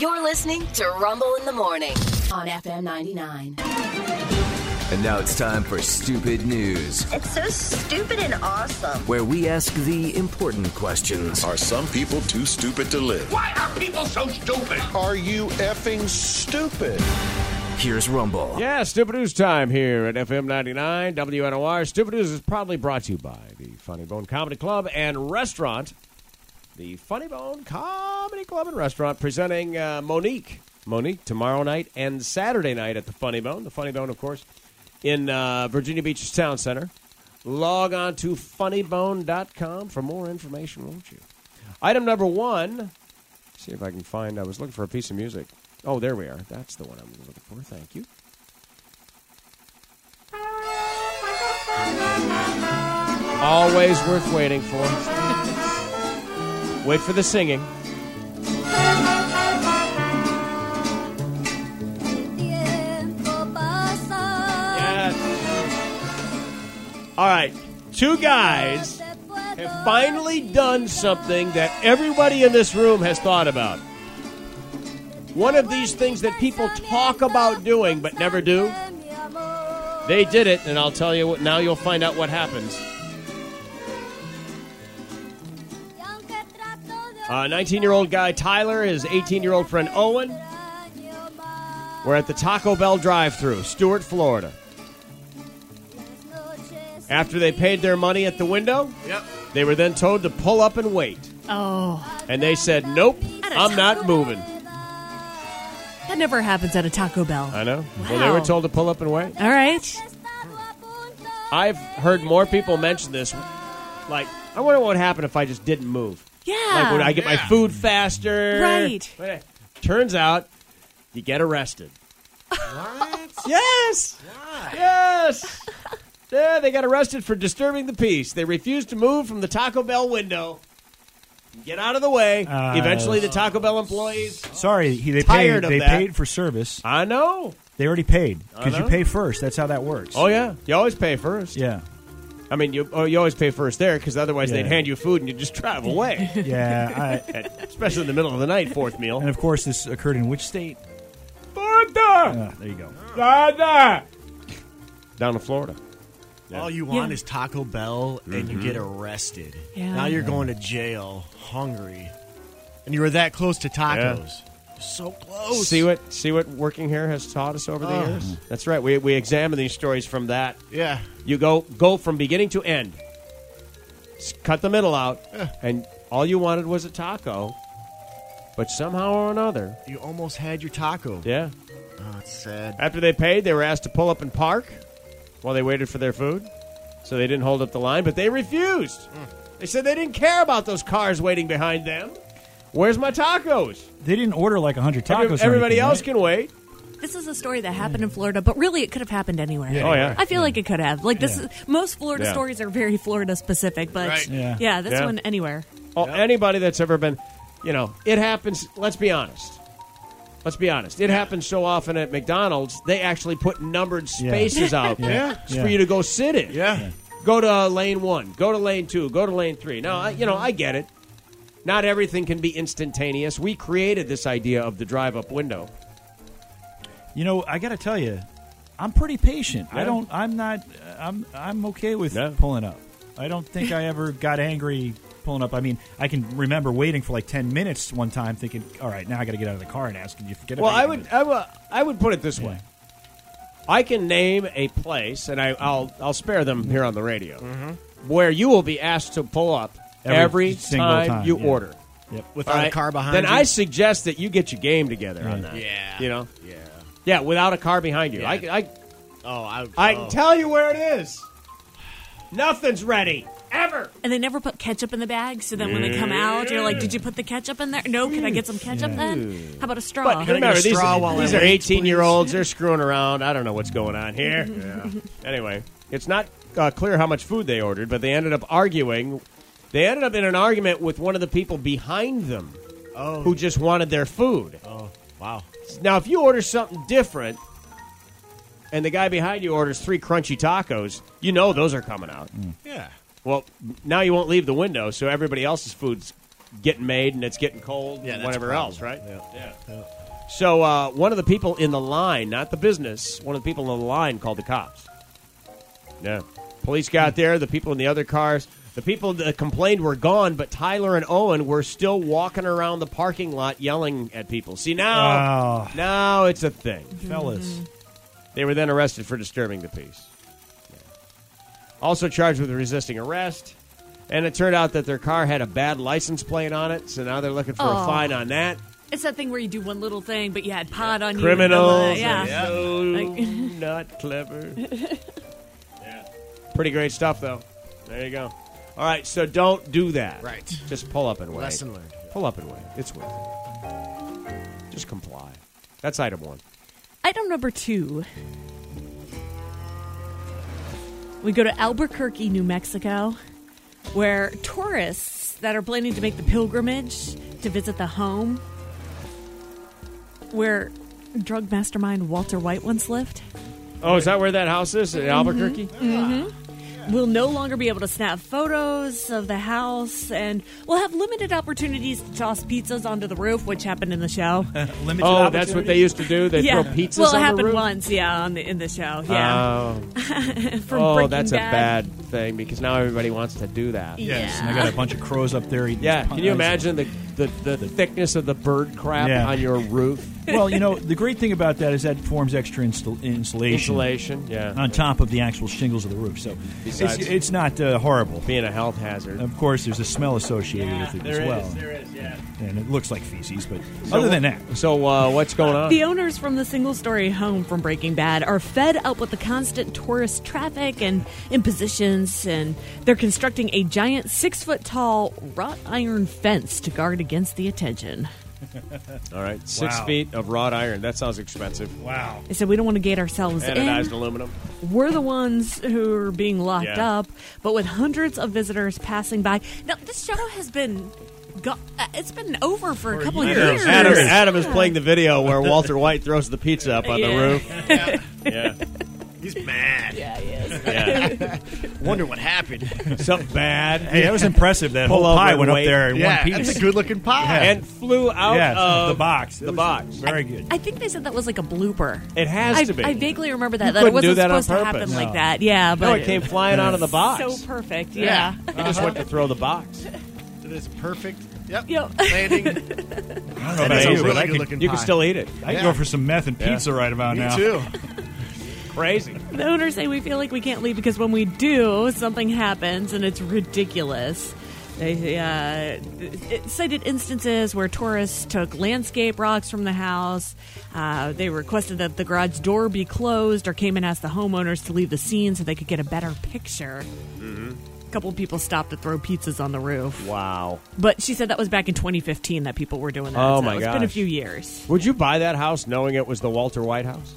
You're listening to Rumble in the Morning on FM 99. And now it's time for Stupid News, It's so stupid and awesome. where we ask the important questions. Are some people too stupid to live? Why are people so stupid? Are you effing stupid? Here's Rumble. Yeah, Stupid News time here at FM 99 WNOR. Stupid News is proudly brought to you by the Funny Bone Comedy Club and Restaurant. The Funny Bone Comedy Club and Restaurant presenting Monique. Monique tomorrow night and Saturday night at the Funny Bone. The Funny Bone, of course, in Virginia Beach's Town Center. Log on to funnybone.com for more information, won't you? Item number one. See if I can find. I was looking for a piece of music. Oh, there we are. That's the one I'm looking for. Thank you. Always worth waiting for. Wait for the singing. Yes. All right. Two guys have finally done something that everybody in this room has thought about. One of these things that people talk about doing but never do. They did it, and I'll tell you what. Now you'll find out what happens. 19-year-old guy Tyler, his 18-year-old friend Owen, were at the Taco Bell drive-thru, Stuart, Florida. After they paid their money at the window, they were then told to pull up and wait. Oh. And they said, nope, I'm not moving. That never happens at a Taco Bell. I know. Wow. Well, they were told to pull up and wait. All right. I've heard more people mention this. Like, I wonder what would happen if I just didn't move. Yeah. Like, would I get my food faster? Right. Turns out, you get arrested. What? Yes. Why? Yes. Yeah, they got arrested for disturbing the peace. They refused to move from the Taco Bell window. Get out of the way. Eventually, the Taco Bell employees. Sorry, they Tired paid. of They that. paid for service. I know. They already paid I because you know. pay first. That's how that works. Oh yeah, you always pay first. Yeah, I mean, you always pay first there because otherwise Yeah. they'd hand you food and you just drive away. yeah. Especially in the middle of the night, fourth meal. And of course, this occurred in which state? Florida. There you go. Florida. Down to Florida. All you want Yeah. is Taco Bell, and you get arrested. Yeah. Now you're going to jail, hungry, and you were that close to tacos. So close. See what working here has taught us over the years. That's right. We examine these stories from that. Yeah. You go from beginning to end. Cut the middle out, and all you wanted was a taco. But somehow or another, You almost had your taco. yeah. Oh, it's sad. After they paid, they were asked to pull up and park while they waited for their food. So they didn't hold up the line, but they refused. They said they didn't care about those cars waiting behind them. Where's my tacos? They didn't order like 100 tacos. or Everybody anything, else right? can wait. This is a story that happened in Florida, but really it could have happened anywhere. Yeah. Oh, yeah. I feel like it could have. Like this, Yeah. most Florida Yeah. stories are very Florida specific, but Right. Yeah. this Yeah. one anywhere. Oh, anybody that's ever been, it happens. Let's be honest. It happens so often at McDonald's, they actually put numbered spaces out Yeah. just for you to go sit in. Yeah. Go to lane 1, go to lane 2, go to lane 3. Now, I get it. Not everything can be instantaneous. We created this idea of the drive-up window. I got to tell you, I'm pretty patient. Yeah. I'm okay with Yeah. pulling up. I don't think I ever got angry pulling up. I mean, I can remember waiting for like 10 minutes one time, thinking, "All right, now I got to get out of the car and ask, can you forget Well, about I would put it this way. I can name a place, and I'll spare them here on the radio, where you will be asked to pull up every single time you yeah. order. Yep. Without All a right? car behind Then you. I suggest that you get your game together on that. Yeah. Yeah. Yeah. Without a car behind you. Yeah. I I can tell you where it is. Nothing's ready. Ever. And they never put ketchup in the bag, so then when they come out, you're like, did you put the ketchup in there? No, can I get some ketchup then? How about a straw? But Can I remember, get a these straw while I are wait, 18-year-olds. They're screwing around. I don't know what's going on here. Anyway, it's not clear how much food they ordered, but they ended up arguing. They ended up in an argument with one of the people behind them who just wanted their food. Oh, wow. Now, if you order something different and the guy behind you orders 3 crunchy tacos, you know those are coming out. Yeah. Well, now you won't leave the window, so everybody else's food's getting made and it's getting cold Yeah, and that's whatever a else, problem. right? Yeah. So one of the people in the line, not the business, one of the people in the line called the cops. Yeah. Police got there. The people in the other cars, the people that complained were gone, but Tyler and Owen were still walking around the parking lot yelling at people. See, now it's a thing. Fellas. They were then arrested for disturbing the peace. Yeah. Also charged with resisting arrest. And it turned out that their car had a bad license plate on it, so now they're looking for a fine on that. It's that thing where you do one little thing, but you had pot on you. Criminals. Yeah. So Like- not clever. Yeah. Pretty great stuff, though. There you go. All right, so don't do that. Right. Just pull up and wait. Lesson learned. Pull up and wait. It's worth it. Just comply. That's item 1. Item number 2. We go to Albuquerque, New Mexico, where tourists that are planning to make the pilgrimage to visit the home where drug mastermind Walter White once lived Oh, is that where that house is in Albuquerque? will no longer be able to snap photos of the house and will have limited opportunities to toss pizzas onto the roof, which happened in the show. Limited Oh, that's what they used to do? They throw pizzas well, it on the happened roof? once, in the show. Yeah. From Oh, Breaking that's a Bad. bad thing because now everybody wants to do that. Yes, and I Yeah. got a bunch of crows up there eating. Yeah, pies. can you imagine the thickness of the bird crap Yeah. on your roof? Well, the great thing about that is that forms extra insulation Insulation, yeah. on top of the actual shingles of the roof. So Besides- it's not horrible. Being a health hazard. Of course, there's a smell associated with it as well. There is, yeah. And it looks like feces, but other than that. So what's going on? The owners from the single-story home from Breaking Bad are fed up with the constant tourist traffic and impositions, and they're constructing a giant 6-foot-tall wrought iron fence to guard against the attention. All right, 6 Wow. feet of wrought iron. That sounds expensive. Wow. They said we don't want to gate ourselves Anodized in. aluminum. We're the ones who are being locked Yeah. up, but with hundreds of visitors passing by. Now, this show has been... it's been over for a couple of years. Adam is playing the video where Walter White throws the pizza up on the Yeah. roof. Yeah. He's mad. Yeah, he is. Yeah. Wonder what happened. Something bad. Hey, that was impressive. That Pull whole pie over went and up wait. there in Yeah, one piece. that's a good-looking pie. And flew out Yes, of the box. The box. Very good. I think they said that was like a blooper. It has to be. I vaguely remember that. You That it couldn't wasn't do that on supposed to purpose. happen No. like that. Yeah, but No, it came flying out of the box. so perfect. Yeah. You just went to throw the box. It is perfect. Yep. Yep. Landing. I don't know That about is you, a but really I could, good-looking You pie. can still eat it. I can go for some meth and Yeah. pizza right about Me now. too. Crazy. The owners say we feel like we can't leave because when we do, something happens and it's ridiculous. They it cited instances where tourists took landscape rocks from the house. They requested that the garage door be closed or came and asked the homeowners to leave the scene so they could get a better picture. A couple of people stopped to throw pizzas on the roof. Wow. But she said that was back in 2015 that people were doing that. Oh, so my it's been a gosh. few years. Would you buy that house knowing it was the Walter White house?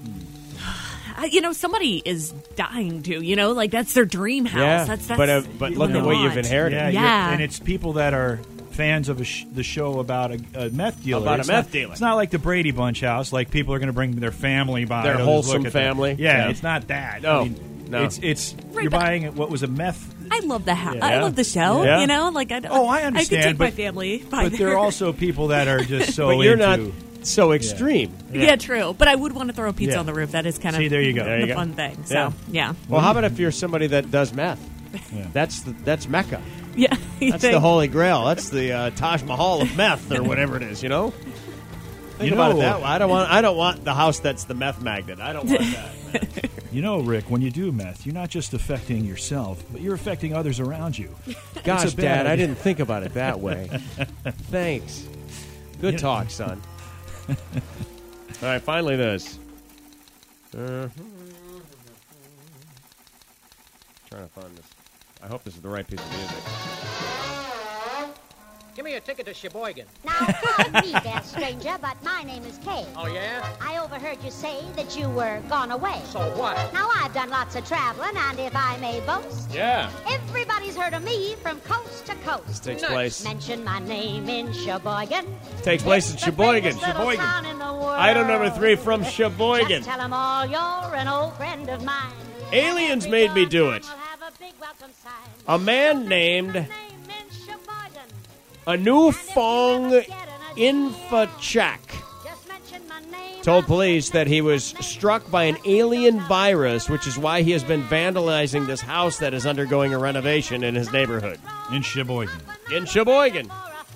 Somebody is dying to, like that's their dream house. Yeah, That's but what look they at what you've want. inherited. Yeah, Yeah. and it's people that are fans of the show about a meth dealer. About a It's meth not- dealer. It's not like the Brady Bunch house. Like people are going to bring their family by. Their to just wholesome look at the- family. Yeah, Yeah. it's not that. No, I mean, no. It's Right, you're but- buying what was a meth. I love the house. Yeah. I love the show. Yeah. I Oh, I I understand. could take my but- family, by But there are also people that are just so. But you're into, not so extreme. Yeah, true. But I would want to throw a pizza Yeah. on the roof. That is kind See, of there you go. There the you go. fun thing. So Yeah. yeah, Well, how about if you're somebody that does meth? Yeah. That's Mecca. yeah. you That's think- the Holy Grail. That's the Taj Mahal of meth or whatever it is. Think You about it know- that way. I don't want the house that's the meth magnet. I don't want that. You know, Rick, when you do meth, you're not just affecting yourself, but you're affecting others around you. Gosh, It's a bad Dad, I idea. didn't think about it that way. Thanks. Good talk, son. All right, finally this. Trying to find this. I hope this is the right piece of music. Give me a ticket to Sheboygan. Now, pardon me there, stranger, but my name is Kay. Oh, yeah? I overheard you say that you were gone away. So what? Now, I've done lots of traveling, and if I may boast, Yeah. everybody's heard of me from coast to coast. This takes Nice. place. Mention my name in Sheboygan. Takes place in It's the Sheboygan. famous little town in the world. Item number 3 from Sheboygan. Just tell 'em all you're an old friend of mine. Aliens Every made me do time it. we'll have a big welcome sign. A man named Name in Sheboygan. Anu Fong Infachak told police that he was struck by an alien virus, which is why he has been vandalizing this house that is undergoing a renovation in his neighborhood. In Sheboygan. In Sheboygan.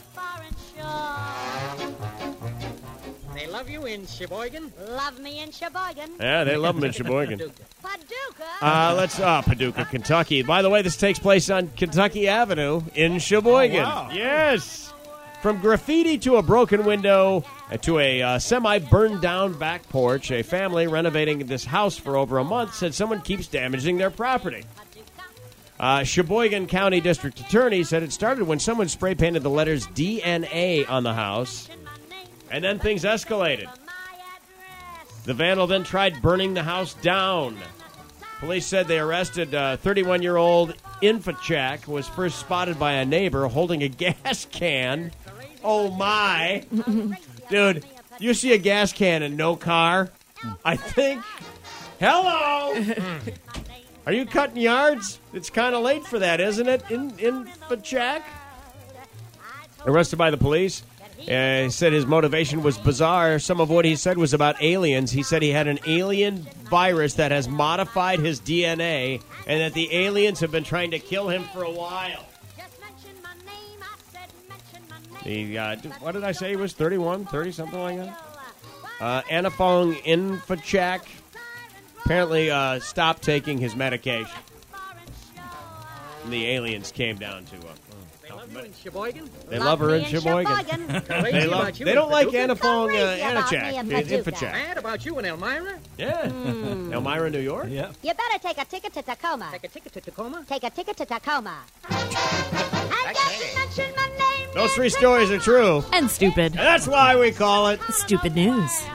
They love you in Sheboygan? Love me in Sheboygan. Yeah, they love him in Sheboygan. Paducah. Paducah, Kentucky. By the way, this takes place on Kentucky Avenue in Sheboygan. Oh, wow. Yes. From graffiti to a broken window to a semi-burned down back porch, a family renovating this house for over a month said someone keeps damaging their property. Sheboygan County District Attorney said it started when someone spray-painted the letters DNA on the house, and then things escalated. The vandal then tried burning the house down. Police said they arrested 31-year-old Infachak, was first spotted by a neighbor holding a gas can. Oh, my. Dude, you see a gas can and no car? I think. Hello. Are you cutting yards? It's kind of late for that, isn't it? Infachak? Arrested by the police. He said his motivation was bizarre. Some of what he said was about aliens. He said he had an alien virus that has modified his DNA and that the aliens have been trying to kill him for a while. What did I say? He was 31, 30, something like that? Anafong Infachak apparently stopped taking his medication. And the aliens came down to Sheboygan? They love her in Sheboygan. They don't like Anafong Infachak. Mad about you in Elmira? Yeah. Elmira, New York? Yeah. You better take a ticket to Tacoma. Take a ticket to Tacoma? Take a ticket to Tacoma. And just mention my name. Those three stories are true. And stupid. And that's why we call it Stupid News.